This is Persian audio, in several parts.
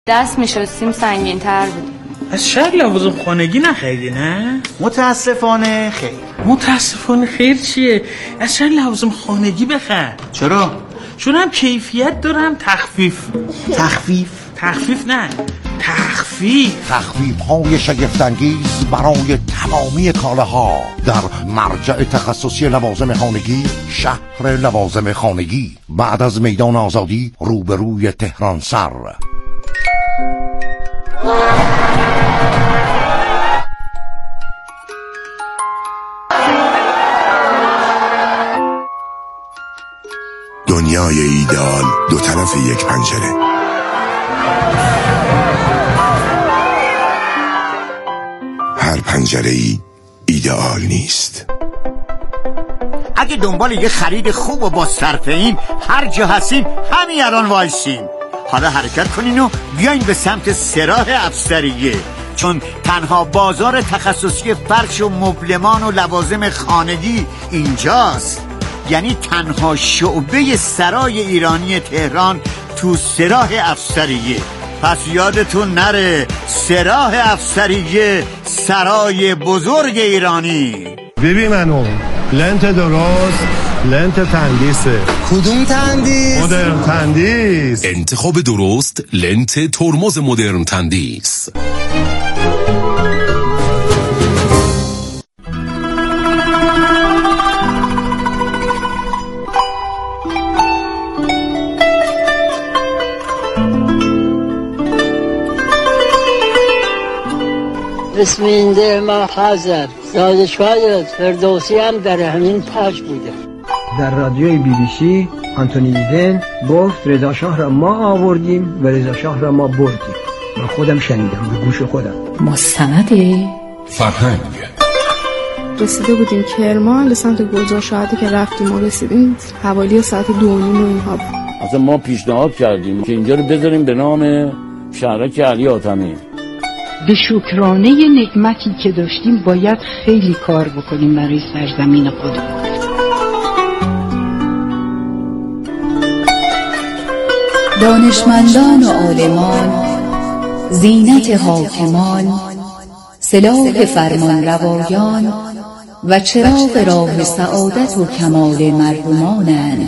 دست میشستیم سنگین تر بود. از شهر لوازم خانگی نخریدی نه؟ متاسفانه خیر. متاسفانه خیر چیه؟ از شهر لوازم خانگی بخر. چرا؟ چون هم کیفیت داره هم تخفیف. تخفیف نه، تخفیف های شگفت‌انگیز برای تمامی کالاها در مرجع تخصصی لوازم خانگی، شهر لوازم خانگی، بعد از میدان آزادی روبروی تهران سر. دنیای ایدئال دو طرف یک پنجره. هر پنجره‌ای ایدئال نیست. اگه دنبال یه خرید خوب و با صرفه‌این هر جا هستین همین الان وایسین. حالا حرکت کنین و بیاین به سمت سراح افسریه، چون تنها بازار تخصصی فرش و مبلمان و لوازم خانگی اینجاست. یعنی تنها شعبه سرای ایرانی تهران تو سراح افسریه. پس یادتون نره، سراح افسریه، سرای بزرگ ایرانی. ببین منو لنت درست، لنت تندیسه. کدوم تندیس؟ مدرن تندیس. انتخاب درست، لنت ترمز مدرن تندیس. اسم این ده ما حضر زادشوی فردوسی هم در همین پاش بوده. در رادیوی BBC آنتونی ایدن گفت رضا شاه را ما آوردیم و رضا شاه را ما بردیم. من خودم شنیدم به گوش خودم. مستند فرهنگ. رسیده بودیم کرمان به سمت گلزار شهادی که رفتیم و رسیدیم حوالی ساعت 2:30 و اینها بود. اصلا ما پیشنهاد کردیم که اینجا رو بذاریم به نام شهرک علی حاتمی. به شکرانه نعمتی که داشتیم باید خیلی کار بکنیم برای سرزمین خودمون. دانشمندان و عالمان، زینت حاکمان، سلاح فرمان روایان و چراغ راه سعادت و کمال مردمانند.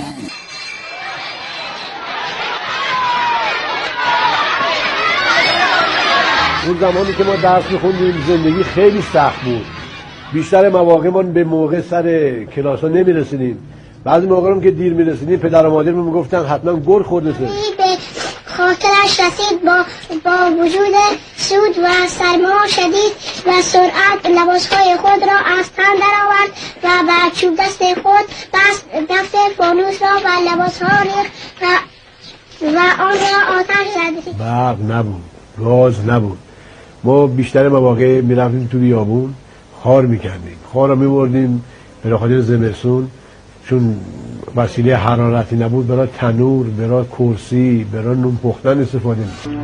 اون زمانی که ما درس می‌خوندیم زندگی خیلی سخت بود. بیشتر مواقع ما به موقع سر کلاس‌ها نمی‌رسیدیم. بعضی موقع هم که دیر می‌رسیدیم پدر و مادرمون میگفتن حتما گل خورده. به خاطرش رسید با وجود سود و سرما شدید و سرعت لباس‌های خود را از تن درآورد و با چوب دست خود دست فانوس را و لباس‌ها ریخت و آن را آتش زد. برق نبود، گاز نبود. ما بیشتر مواقع میرفتیم تو بیابون خار میکردیم. خار رو میبردیم به خاطر زمستون، چون وسیله حرارتی نبود، برای تنور، برای کرسی، برای نون پختن استفاده می‌کردیم.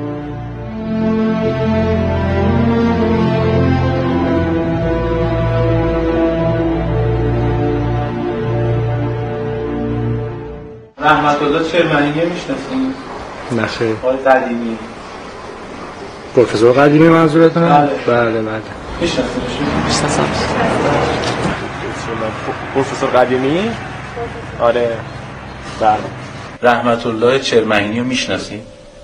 رحمت الله چرمنیه میشناسین؟ نه خیر. آقای قدیمی. پروفسور قدیمی منظورتونه؟ بله. میشناسینش؟ میشناسم. پروفسور قدیمی؟ آره. بله. رحمت الله چرمنیه رو میشناسین؟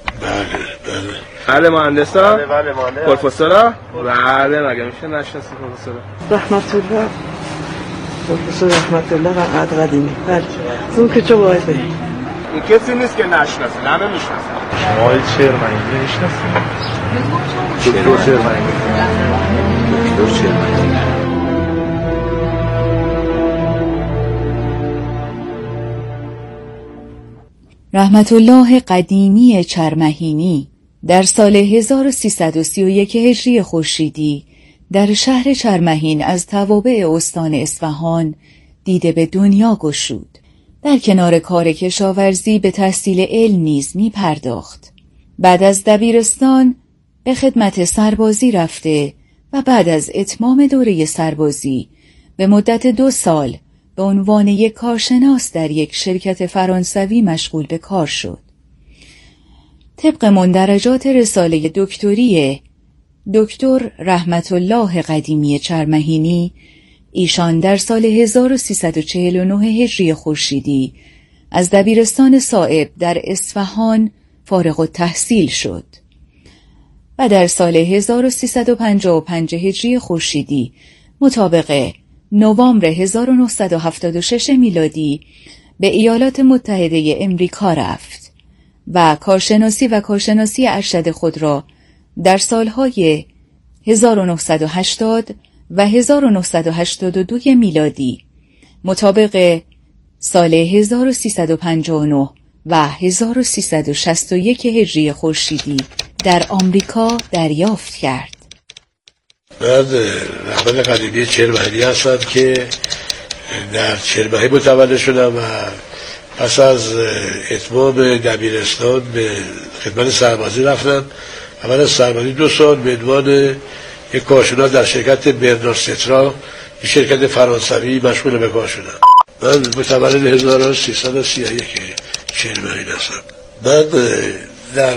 بله مهندسا؟ بله مهندس. پروفسورا؟ بله مگه میشه نشناسی پروفسورا؟ رحمت الله پروفسور رحمت الله و قدیمی. بله. اون که چه باید بگیم؟ این کسی نیست که نشناسه، همه میشناسن. آقای چرمنیه میشناسین؟ دکتر چرمنیه. رحمت الله قدیمی چرمهینی در سال 1331 هجری خورشیدی در شهر چرمهین از توابع استان اصفهان دیده به دنیا گشود. در کنار کار کشاورزی به تحصیل علم نیز می پرداخت. بعد از دبیرستان به خدمت سربازی رفته و بعد از اتمام دوره سربازی به مدت 2 سال به عنوان یک کارشناس در یک شرکت فرانسوی مشغول به کار شد. طبق مندرجات رساله دکتری دکتر رحمت الله قدیمی چرمهینی، ایشان در سال 1349 هجری خورشیدی از دبیرستان صائب در اصفهان فارغ التحصیل شد و در سال 1355 هجری خورشیدی مطابق نوامبر 1976 میلادی به ایالات متحده امریکا رفت و کارشناسی ارشد خود را در سالهای 1980 و 1982 میلادی مطابق سال 1359 و 1361 هجری خورشیدی در آمریکا دریافت کرد. من رحمت قدیمی چرمهینی هستم که در چرمهی متولد شدم و پس از اتمام دبیرستان به خدمت سربازی رفتم. اول از سربازی 2 سال به عنوان یک کارشناس در شرکت برنارد سترا، شرکت فرانسوی مشغول به کار شدم. من متولد 1331 چرمهین هستم. من در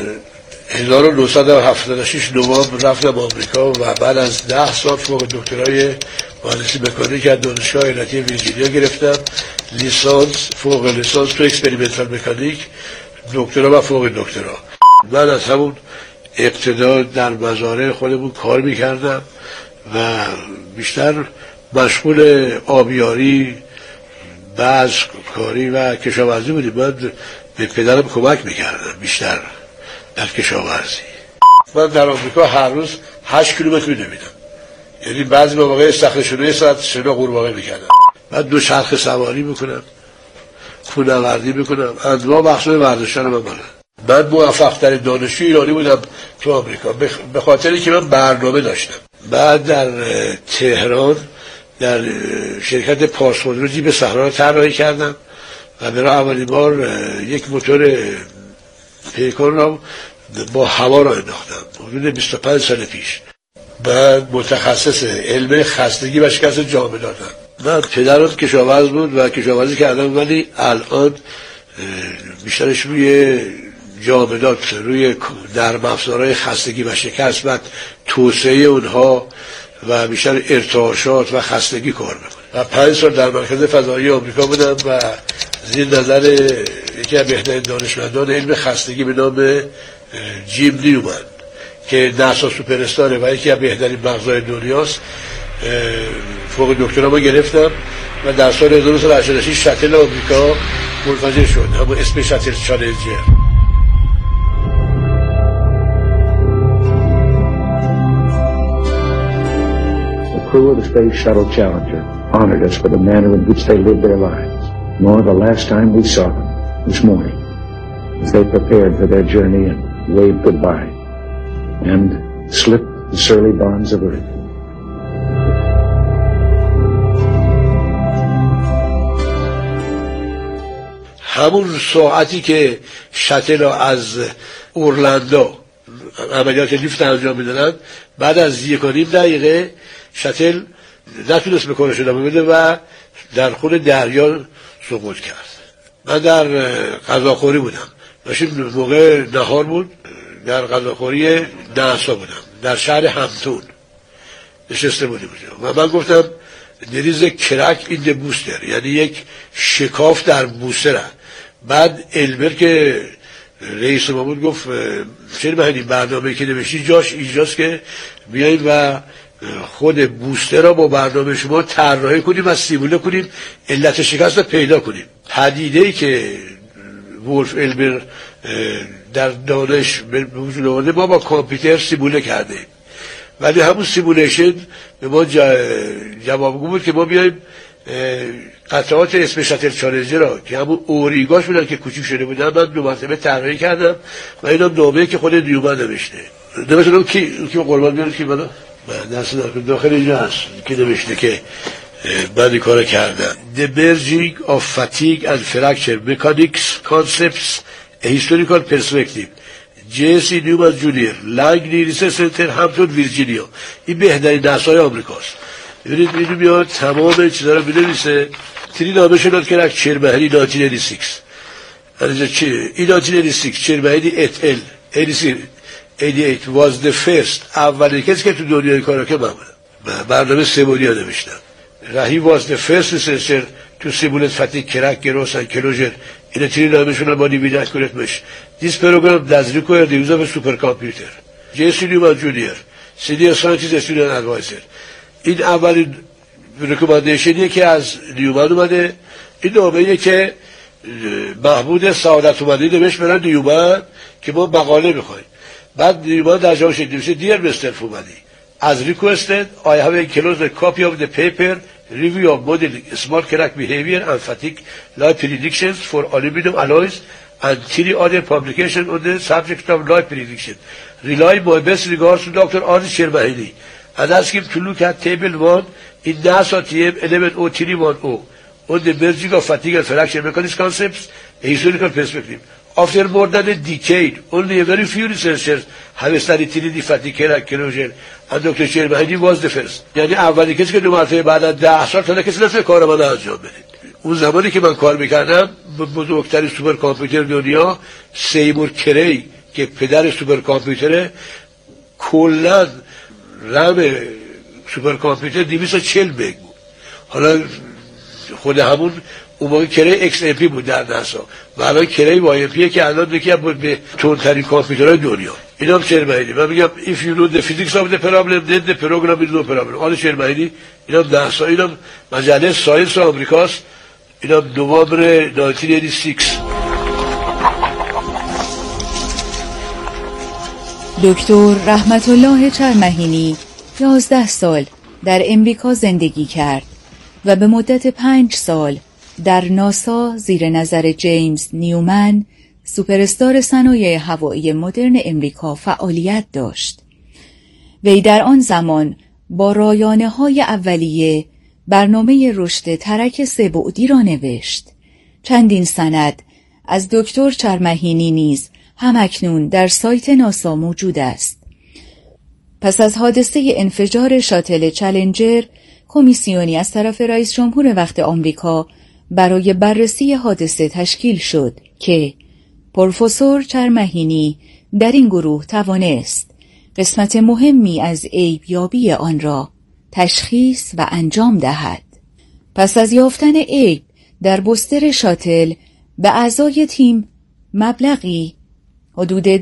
1976 نوامبر رفتم آمریکا و بعد از 10 سال فوق دکترای مهندسی مکانیک از دانشگاه ایالتی ویرجینیا گرفتم. لیسانس، فوق لیسانس تو اکسپریمنتال مکانیک، دکترا و فوق دکترا. من از همون ابتدا در مزارع خودمون کار میکردم و بیشتر مشغول آبیاری، بذر کاری و کشاورزی بودیم. من به پدرم کمک میکردم بیشتر در کشاورزی. من در آمریکا هر روز 8 کیلومتر میدویدم، یعنی بعضی مواقع استخر شلوی ساعت شنا قورباغه میکردم. من 2 چرخ سواری میکنم، کوهنوردی میکنم، انواع مقصود ورزشان من بلدم. من موفق ترین دانشجوی ایرانی بودم تو آمریکا به خاطری که من برنامه داشتم. بعد در تهران در شرکت پارسمون رو جیب صحرا رو طراحی کردم و برای اولین بار یک موتور پیکان رو با هوا را انداختم حدود 25 سال پیش. من متخصص علم خستگی و شکست جامداتم. من پدرم کشاورز بود و کشاورزی کردم، ولی الان بیشترش روی جامدات، روی نرم افزارهای خستگی و شکست و توسعه اونها و بیشتر ارتعاشات و خستگی کار میکنم. و 5 سال در مرکز فضایی آمریکا بودم و زیر نظر یکی از بهترین دانشمندان علم خستگی به نام جیم نیومن که ناسا سوپر استاره و یکی از بهترین مغزهای دنیاست فوق دکترا ما گرفتم و در سال 1986 شاتل آمریکا منفجر شد، همون اسم شاتل چالنجر. The crew of the Space Shuttle Challenger honored us for the manner in which they lived their lives. Nor the last time we saw them, this morning, as they prepared for their journey and waved goodbye and slipped the surly bonds of earth. همون ساعتی که شاتل از اورلندو عملیات لیفت انجام میدادن، بعد از 1.5 دقیقه شاتل نتونست به کارش ادامه بده و در خون دریا سقوط کرد. من در غذاخوری بودم، داشتیم موقع نهار بود، در غذاخوری ناسا بودم، در شهر همتون نشسته بودیم و من گفتم دریز کرک این د بوستر، یعنی یک شکاف در بوستر. بعد البر که رئیس ما بود گفت چرمهینی برنامه که نوشتی جاش اینجاست که بیاییم و خود بوستر را با برنامه شما طراحی کنیم و سیموله کنیم، علت شکست را پیدا کنیم. پدیده‌ای که ولف البر در دانش به وجود آورده ما با کامپیوتر سیموله کرده، ولی همون سیمولیشن به ما جوابگو بود که ما بیاییم قطعات اسم شاتل چالنجر را که همون اوریگاش بودن که کوچیک شده بودن من 2 مرتبه طراحی کردم و اینم نامه‌ای که خود نیومن نوشته. نمی‌دونم کی قربان بیاره کی منو دست داخل اینجا هست که نوشته که من این کار کردم. The merging of fatigue and fracture mechanics concepts a historical perspective. جیسی نیومن جونیر، لنگلی ریسرچ سنتر، همتون ویرجینیا. این بهترین ناسای آمریکاست. ببینید اینو میاد تمام چیزا رو می‌نویسه. تری نامه شد که چرمهینی 1986. In 1986 چرمهینی et al. 88 was the first اولین کسی که تو دنیای کاراکه من بودم. برنامه سه‌بعدی نوشتم. He was the first researcher to simulate fatigue, crack, gross and closure in a three-dimensional body with accurate mesh. This program does require the use of a supercomputer. J.C. Newman Jr., senior scientist student advisor. این اولین ریکومندیشنیه که از نیومن اومده. این نامه‌ایه که محمود سعادت اومده نوشت برن نیومن که ما مقاله میخوایم. بعد نیومن در جوابش نوشته Dear Mr. Fumadi, as requested, I have enclosed a copy of the paper review of modeling small crack behavior and fatigue life predictions for aluminum alloys and 3 other publications on the subject of life prediction. Rely my best regards to Dr. Aris Shermahini and ask him to look at table 1 in NASA TM 110310 on the merging of fatigue and fracture mechanics concepts, a historical perspective. After more than a decade, only a very few researchers have studied 3D fatigue crack closure and Dr. Shermahini was the first. یعنی اولی کسی که دو مرتبه بعد از 10 سال تا کسی نتونه کار من انجام بده. اون زمانی که من کار میکردم بزرگترین سوپر کامپیوتر دنیا سیمور کری که پدر سوپر کامپیوتره کلا رم سوپر کامپیوتر 240 مگ بود. حالا خود همون اون موقع کری ایکس ام پی بود در ناسا و الان کری وای ام پی که الان یکی از به تندترین کامپیوترهای دنیا. اینا هم شرمهینی. من میگم if you know the physics of the problem then the program is no problem. حالا شرمهینی اینا هم ناسا، اینا مجله ساینس آمریکاست، اینا نوامبر 1986. دکتر رحمت الله چرمهینی 11 سال در امریکا زندگی کرد و به مدت 5 سال در ناسا زیر نظر جیمز نیومن سوپرستار صنایع هوایی مدرن امریکا فعالیت داشت. وی در آن زمان با رایانه‌های اولیه برنامه رشد ترک سه‌بعدی را نوشت. چندین سند از دکتر چرمهینی نیز همکنون در سایت ناسا موجود است. پس از حادثه انفجار شاتل چالنجر، کمیسیونی از طرف رئیس جمهور وقت آمریکا برای بررسی حادثه تشکیل شد که پروفسور چرمهینی در این گروه توانست قسمت مهمی از عیب‌یابی آن را تشخیص و انجام دهد. پس از یافتن عیب در بستر شاتل به اعضای تیم مبلغی حدود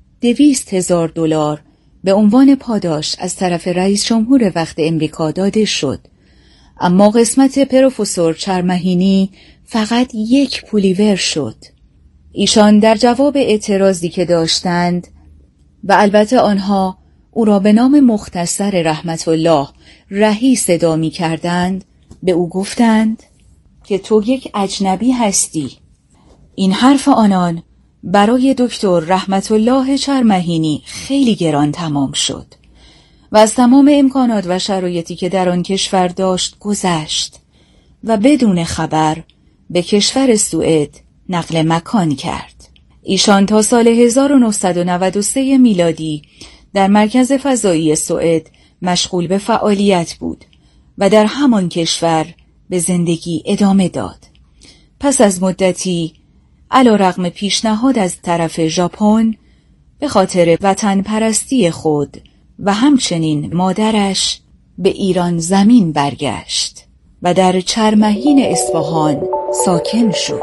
$200,000 به عنوان پاداش از طرف رئیس جمهور وقت امریکا داده شد. اما قسمت پروفسور چرمهینی فقط 1 پولیور شد. ایشان در جواب اعتراضی که داشتند و البته آنها او را به نام مختصر رحمت الله رهی صدا می کردند، به او گفتند که تو یک اجنبی هستی. این حرف آنان برای دکتر رحمت الله چرمهینی خیلی گران تمام شد و از تمام امکانات و شرایطی که در آن کشور داشت گذشت و بدون خبر به کشور سوئد نقل مکان کرد. ایشان تا سال 1993 میلادی در مرکز فضایی سوئد مشغول به فعالیت بود و در همان کشور به زندگی ادامه داد. پس از مدتی علیرغم پیشنهاد از طرف ژاپن به خاطر وطن پرستی خود و همچنین مادرش به ایران زمین برگشت و در چرمهین اصفهان ساکن شد.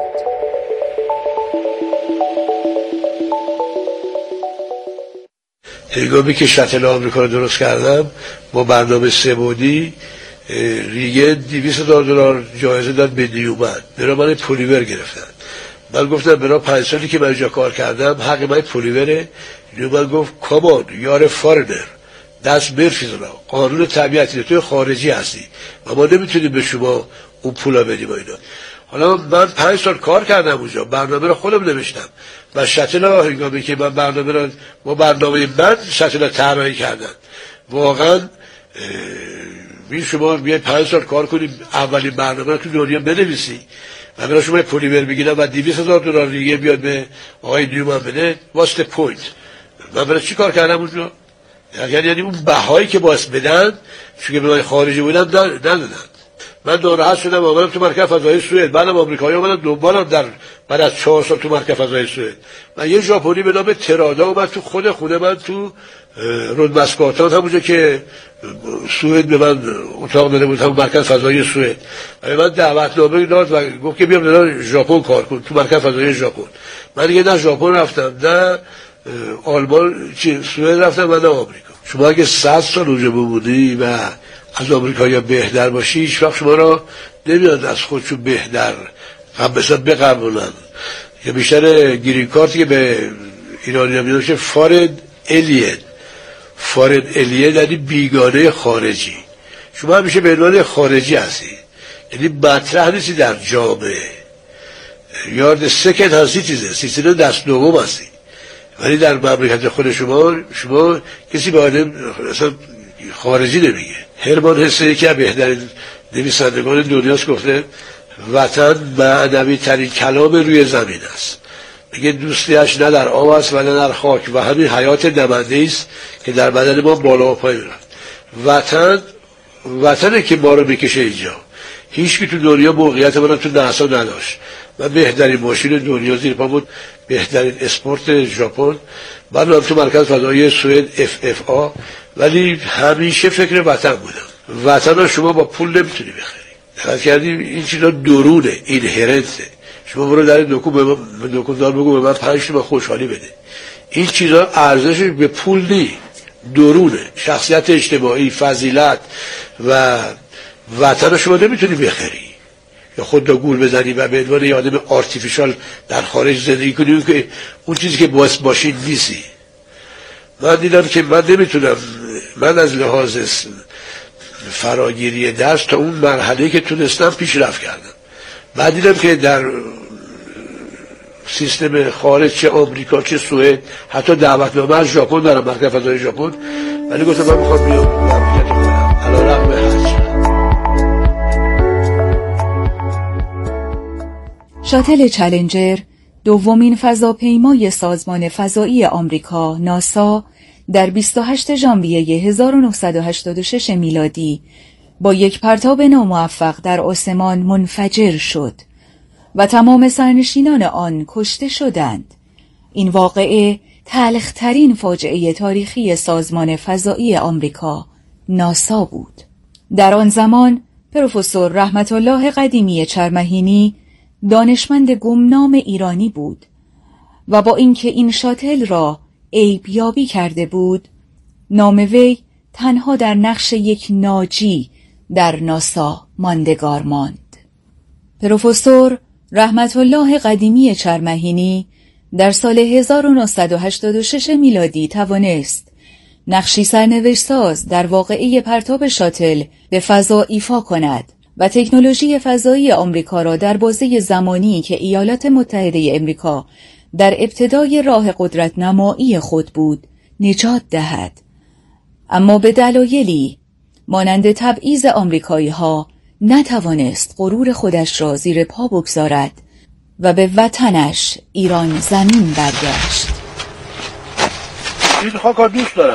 هنگامی که شاتل آمریکا رو درست کردم با برنامه سه‌بعدی، ریگه $200,000 جایزه داد به نیومن. برای من پولیور گرفتن. من گفتم برای 5 سالی که من اینجا کار کردم حق من پولیوره. نیومن گفت کامان یار فارنر دست مرفیزونا، قانون طبیعتی توی خارجی هستی و ما نمیتونیم به شما اون پولا بدیم و اینا. حالا من 5 سال کار کردم اونجا، برنامه رو خودم نوشتم و شاتل هنگامی که من برنامه من شاتل طراحی کردن. واقعا این شما بیاید 5 سال کار کنیم اولین برنامه رو تو دنیا بنویسی و برای شما پولیور بگیرم و $200,000 دیگه بیاد به آقای نیومن بده. واسط پوینت من برای چی کار کردم اونجا؟ یعنی اون بهایی که باعث بدن چون که به خارجی بودم ندادن. من ناراحت شدم آمدم تو مرکز فضایی سوئد. بعدم آمریکایی اومدن دنبالم بعد از 4 سال تو مرکز فضایی سوئد. من یه ژاپنی به نام ترادا اومد تو خونه من تو رود مسکاتان، همونجا که سوئد به من اتاق داده بود، همون مرکز فضایی سوئد. من دعوتنامه داد و گفت که بیام در ژاپن کار کنم تو مرکز فضایی ژاپن. من دیگه نه ژاپن رفتم، نه آلمان سوئد رفتم، و نه آمریکا. شما اگه 100 سال اونجا بودی و از آمریکایی بهتر باشی، هیچ وقت شما را نمیاد از خودشون بهتر مثلا بقبولن. یا بیشتر گرین کارتی که به ایرانی هم میدونشه فارد الین یعنی بیگانه خارجی. شما همیشه به عنوان خارجی هستی، یعنی مطرح نیستی در جامعه. یارد سکند هستی، سیستم دست دوم هستی، ولی در مملکت خود شما کسی به آدم اصلا خارجی نمیگه. هرمان هسه یکی از بهترین نویسندگان دنیاست، گفته وطن معنوی ترین کلام روی زمین است. میگه دوستیش نه در آب است و نه در خاک، و همین حیات دمنده است که در بدن ما بالا و پای میرد. وطنه که ما رو میکشه اینجا. هیچ کی تو دنیا موقعیت من تو ناسا نداشت. من بهترین ماشین دنیا زیر پا بود، بهترین اسپورت ژاپن. من تو مرکز فضایی سوئد FFA، ولی همیشه فکر وطن بودم. وطن رو شما با پول نمیتونی بخری. دقت کردی این چیزا درونه، اینهرنته. شما برو در دکاندار بگو به من 5 تومن خوشحالی بده. این چیزا ارزشش به پول نی، درونه. شخصیت اجتماعی، فضیلت و وطن رو شما نمیتونی بخری یا خود را گول بزنی و به عنوان یه آدم آرتیفیشال در خارج زندگی کنی که اون چیزی که باعث باشی نیستی. من دیدم که من نمیتونم، من از لحاظ فراگیری درس تا اون مرحله که تونستم پیشرفت کردم. بعد دیدم که در سیستم خارج، چه آمریکا چه سوئد، حتی دعوتنامه از ژاپن دارم، مرکز فضایی ژاپن، ولی گفتم من میخوام بیام مملکت خودم علیرغم هرچی. شاتل چالنجر، دومین فضاپیمای سازمان فضایی آمریکا ناسا، در 28 ژانویه 1986 میلادی با یک پرتاب ناموفق در آسمان منفجر شد و تمام سرنشینان آن کشته شدند. این واقعه تلخ‌ترین فاجعه تاریخی سازمان فضایی آمریکا ناسا بود. در آن زمان پروفسور رحمت الله قدیمی چرمهینی دانشمند گمنام ایرانی بود و با اینکه این شاتل را عیبیابی کرده بود، نام وی تنها در نقش یک ناجی در ناسا ماندگار ماند. پروفسور رحمت الله قدیمی چرمهینی در سال 1986 میلادی توانست نقشی سرنوشت‌ساز در واقعه پرتاب شاتل به فضا ایفا کند و تکنولوژی فضایی آمریکا را در بازه زمانی که ایالات متحده آمریکا در ابتدای راه قدرت نمایی خود بود نجات دهد. اما به دلایلی مانند تبعیض آمریکایی‌ها نتوانست غرور خودش را زیر پا بگذارد و به وطنش ایران زمین برگشت. این خاک ها دوست دارم.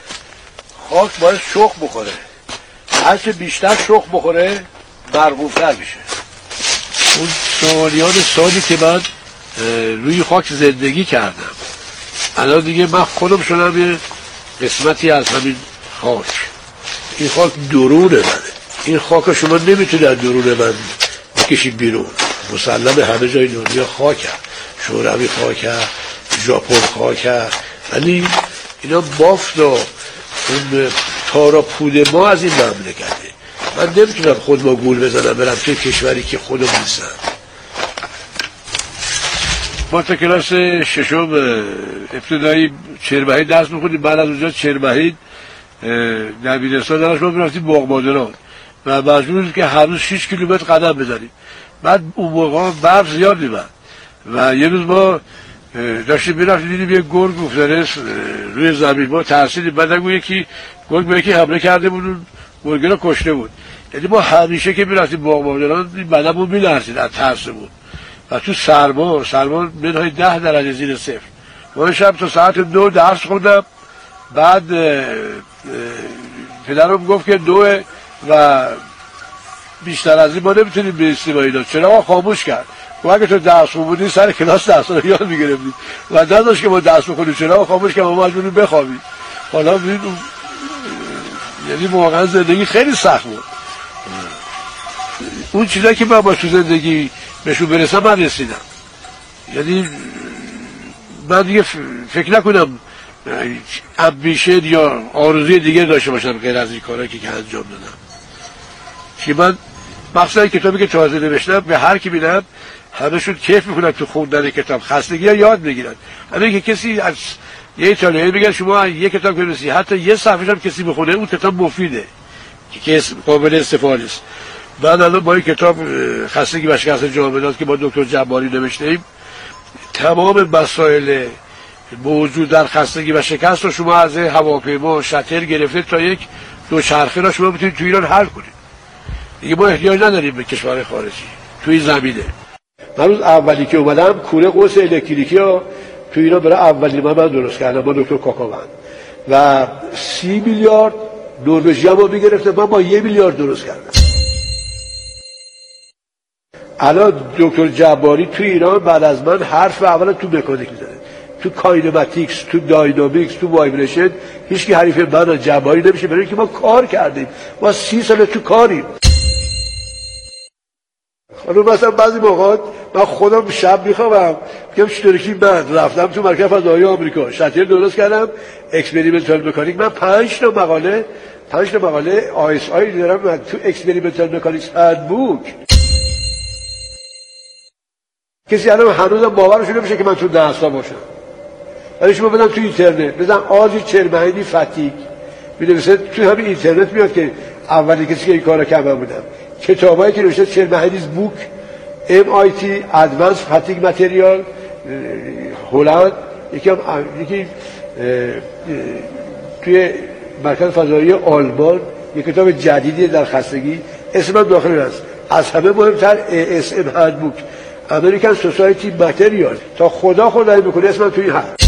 خاک باید شخم بخوره، هرچه بیشتر شخم بخوره مرغوب‌تر میشه. اون سالی که من روی خاک زندگی کردم، الان دیگه من خودم شدم یه قسمتی از همین خاک. این خاک درون منه. این خاک شما نمیتونه از درون من بکشید بیرون. مسلم همه جای دنیا خاکه، شوروی خاکه، ژاپن خاکه، ولی اینا بافت و اون تارا پود ما از این مملکته. من نمیتونم خود ما گول بزنم برم توی کشوری که خودم نیستم. ما تا کلاس ششم ابتدایی چرمهید درس میخونیم. بعد از اونجا چرمهید دبیرستان درش ما میرفتیم باغبادران و مجبور که هر روز 6 کیلومتر قدم بزنیم. بعد اون موقع برف زیاد میمد و یه روز ما داشتیم میرفتیم دیدیم یه گرگ افتاده روی زمین. ما ترسیدیم. بعد نگو یکی گرگ به یکی حمله کرده بود، اون گرگ رو کشته بود. یعنی ما همیشه که میرفتیم باغبادران بدنمون میلرزید از ترسمون. و تو سرما منهای 10 درجه زیر صفر. ما شب تا ساعت 2 درس خوندم. بعد پدرم گفت که 2 و بیشتر از این ما نمیتونیم برسیم با اینا. چرا خاموش کرد؟ و اگه تو درس بودی سر کلاس درس رو یاد میگرفتی و نداشت که ما درس بخونیم. چرا خاموش کرد؟ ما مجبوریم بخوابیم. حالا ببین یعنی واقعا زندگی خیلی سخت بود. اون چیزایی که من با تو زندگی بهشون برسم من رسیدم. یعنی من دیگه فکر نکنم امبیشن یا آرزوی دیگه داشته باشم غیر از این کارهایی که انجام دادم. که من مخصوصا کتابی که تازه نوشتم به هر کی میدم همشون کیف میکنن تو خوندن کتاب، خستگی ها یاد میگیرن. همین که کسی از یه ایتالیایی میگن شما یه کتاب که بنویسی حتی یه صفحه‌ش هم کسی بخونه اون کتاب مفیده که قابل استفاده است. من الان با این کتاب خستگی و شکست جامعه که با دکتر جباری نوشتیم تمام مسائل موجود در خستگی و شکست رو شما از هواپیما شاتل گرفته تا یک دوچرخه را شما میتونید تو ایران حل کنید. دیگه ما احتیاج نداریم به کشور خارجی توی زمینه. من روز اولی که اومدم کوره قوس الکتریکی ها تو ایران برای اولین من درست کردم با دکتر کاکاوند و 30 میلیارد نروژی ما میگرفته، من با 1 میلیارد درست کردم. الان دکتر جباری تو ایران بعد از من حرف اولا تو مکانیک میزنه، تو کاینماتیکس، تو داینامیکس، تو وایبریشن هیچ کی حریف من جباری نمیشه، برای اینکه ما کار کردیم. ما 30 سال تو کاریم. حالا مثلا بعضی موقع من خودم شب میخوام میگم چطوری که من رفتم تو مرکز فضایی آمریکا شاتل درست کردم اکسپریمنتال مکانیک. من 5 تا مقاله آیس آی دارم من تو اکسپریمنتال مکانیکس هندبوک. کسی الان هنوزم باورش نمیشه که من تو ناسا باشم. ولی شما بدم تو اینترنت بزن آزی چرمهینی فتیگ می‌نویسه تو همین اینترنت میاد که اولی کسی که این کارو کردم بودم. کتابایی که نوشته چرمهینیز بوک MIT ادوانس فتیگ متریال هلند یکی توی مرکز فضایی آلمان یک کتاب جدیدی در خستگی اسمم داخل هست. از همه مهمتر ASM هندبوک امریکن سوسایتی متریال تا خدایی بکنه اسمم توی این هست.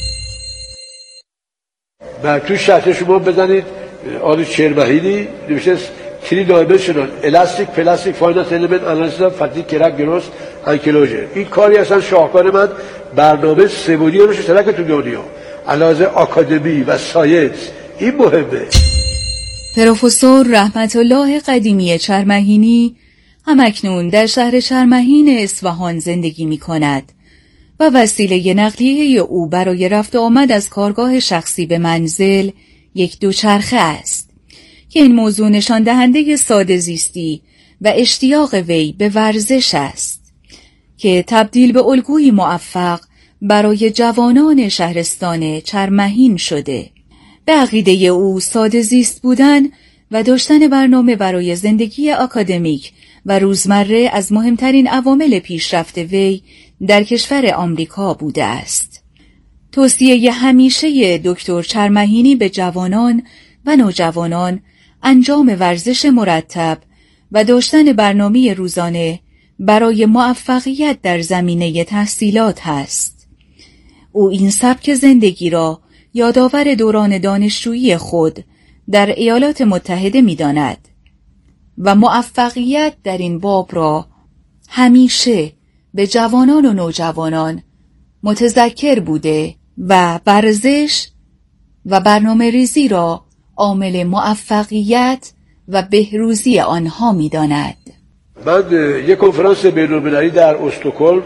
و توی شرط شما بزنید آن چرمهینی نوشته 3 dimensional elastic plastic finite element analysis of fatigue crack gross ankylosing. این کاری اصلا شاهکار من برنامه 3 بعدی رو شرکت تو دنیا علاوه آکادمی و ساینس این مهمه. پروفسور رحمت الله قدیمی چرمهینی همکنون در شهر چرمهین اصفهان زندگی می کند و وسیله نقلیه او برای رفت و آمد از کارگاه شخصی به منزل یک دوچرخه است که این موضوع نشان دهنده ساده زیستی و اشتیاق وی به ورزش است که تبدیل به الگوی موفق برای جوانان شهرستان چرمهین شده. به عقیده او ساده زیست بودن و داشتن برنامه برای زندگی آکادمیک و روزمره از مهمترین عوامل پیشرفت وی در کشور آمریکا بوده است. توصیه همیشه دکتر چرمهینی به جوانان و نوجوانان انجام ورزش مرتب و داشتن برنامه روزانه برای موفقیت در زمینه تحصیلات است. او این سبک زندگی را یادآور دوران دانشجویی خود در ایالات متحده می‌داند و موفقیت در این باب را همیشه به جوانان و نوجوانان متذکر بوده و ورزش و برنامه ریزی را عامل موفقیت و بهروزی آنها می‌داند. من یک کنفرانس بین‌المللی در استکهلم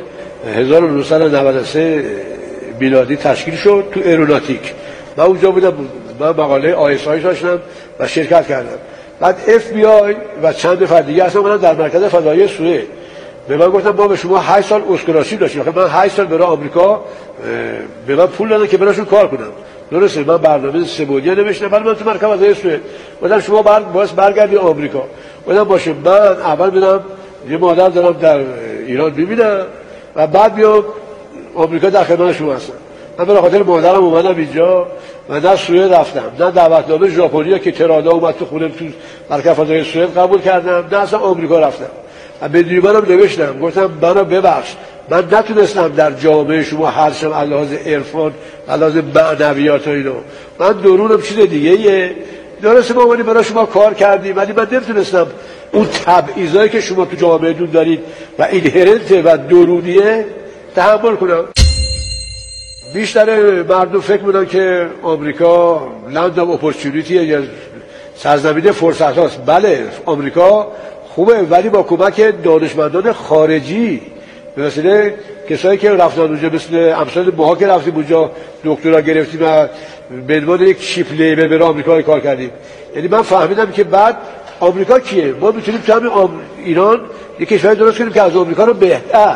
1993 میلادی تشکیل شد تو ایروناتیک. من اونجا بودم، من مقاله آیسای داشتم و شرکت کردم. بعد FBI و چند نفر دیگه اصلا من در مرکز فضایی سوئد به من گفتن ما به شما 8 سال اسکولارشیپ داشتیم. من 8 سال برای آمریکا به من پول دادن که براشون کار کنم. درسته من برنامه 3 بعدی نوشتم ولی من تو مرکز فضایی سوئد گفتم شما باید برگردید آمریکا. گفتم باشه من اول میرم یه مادر دارم در ایران میبینم و بعد میام آمریکا در خدمت شما هستم. من به خاطر مادرم اومدم اینجا و نه سوئد رفتم نه دعوتنامه ژاپنی که ترادا اومد تو خونه تو مرکز فضایی سوئد قبول کردم نه اصلا آمریکا رفتم. و به دیوانم نوشتم گفتم منو ببخش من نتونستم در جامعه شما هرشم علاوه عرفان علاوه معنویات و اینو من درونم چیز دیگه یه درسته ما برای شما کار کردیم ولی من نمیتونستم اون تبعیضایی که شما تو جامعهتون دارید و اینهرنته و درونیه تحمل کنن. بیشتر مردم فکر می‌کنن که آمریکا لند آف اپورتونیتیه یا سرزمین فرصت هاست. بله آمریکا خوبه، ولی با کمک دانشمندان خارجی به وسیله کسایی که رفتن اونجا، مثل امثال ماها که رفتیم اونجا دکترا گرفتیم و به عنوان یک چیپ لیبر برای آمریکا کار کردیم. یعنی من فهمیدم که بعد آمریکا کیه؟ ما میتونیم تو همین ایران یک کشور درست کنیم که از آمریکا رو بهتر.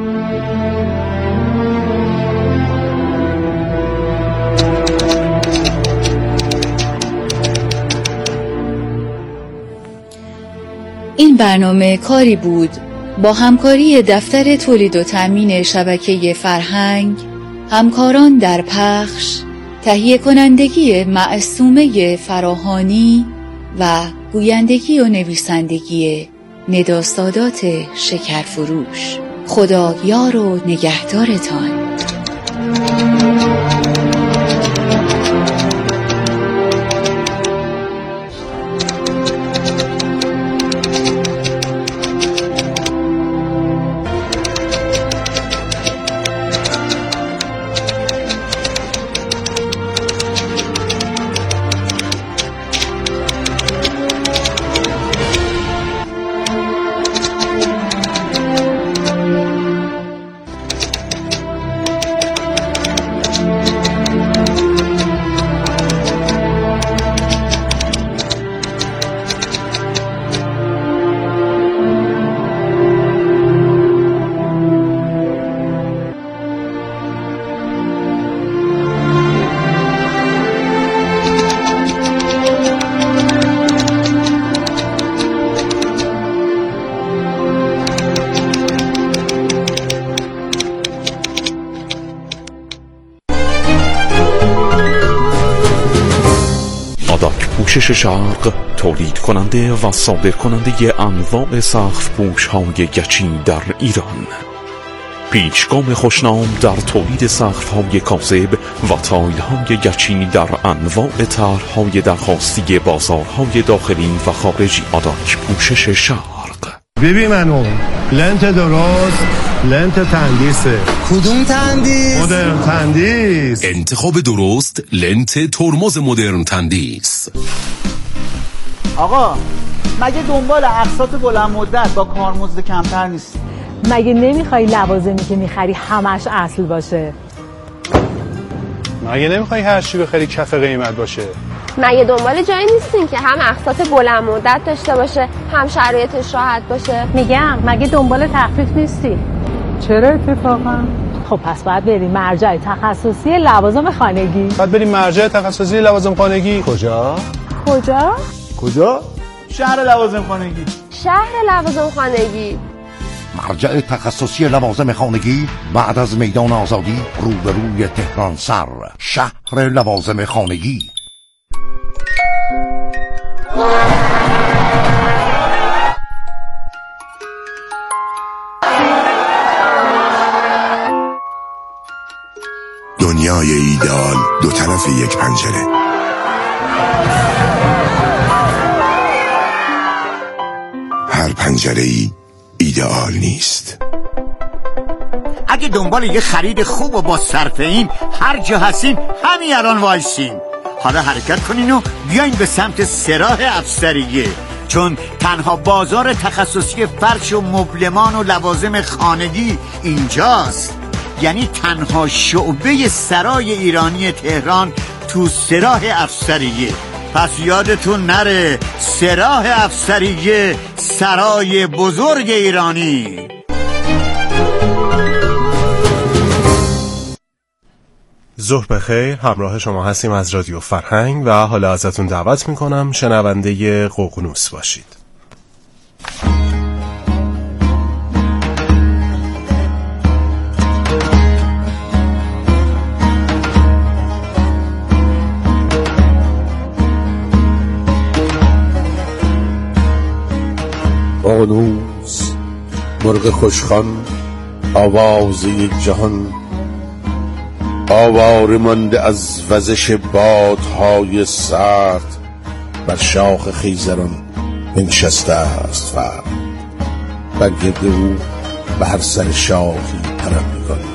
این برنامه کاری بود با همکاری دفتر تولید و تامین شبکه فرهنگ، همکاران در پخش، تهیه کنندگی معصومه فراهانی و گویندگی و نویسندگی ندا سادات شکرفروش. خدا یار و نگهدارتان. پوشش شرق تولید کننده و صادر کننده انواع سقف پوش های گچی در ایران. پیچگام خوشنام در تولید سقف های کاذب و تایل های گچی در انواع طرح های درخواستی بازارهای داخلی و خارجی. آداک پوشش شرق. ببین منو لنت درست، لنت تندیسه. کدوم تندیس؟ مدرن تندیس. انتخاب درست لنت ترمز مدرن تندیس. آقا مگه دنبال اقساط بلند مدت با کارمزد کمتر نیست؟ مگه نمیخوای لوازمی که میخری همش اصل باشه؟ مگه نمیخوای هر چی بخری کف قیمت باشه؟ مگه دنبال جایی نیستین که هم اقساط بلند مدت داشته باشه هم شرایطش راحت باشه؟ میگم مگه دنبال تخفیف نیستی؟ چرا اتفاقا؟ خب پس باید بریم مرجع تخصصی لوازم خانگی. باید بریم مرجع تخصصی لوازم خانگی. کجا؟ کجا؟ کجا؟ شهر لوازم خانگی. شهر لوازم خانگی. مرجع تخصصی لوازم خانگی بعد از میدان آزادی روبروی تهران سر، شهر لوازم خانگی. دنیای ایدئال دو طرف یک پنجره. هر پنجره‌ای ایدئال نیست. اگه دنبال یه خرید خوب و با صرفه این هر جا هستین همین الان وایسین. حالا حرکت کنین و بیاین به سمت سراح افسریه، چون تنها بازار تخصصی فرش و مبلمان و لوازم خانگی اینجاست. یعنی تنها شعبه سرای ایرانی تهران تو سراح افسریه. پس یادتون نره، سراح افسریه، سرای بزرگ ایرانی. ظهر بخیر، همراه شما هستیم از رادیو فرهنگ و حالا ازتون دعوت میکنم شنونده ققنوس باشید. ققنوس، مرغ خوشخوان، آواز یک جهان، آواره مانده از وزش بادهای سرد بر شاخ خیزران. بنشسته است و بر گرد او به هر سر شاخی پرندگان.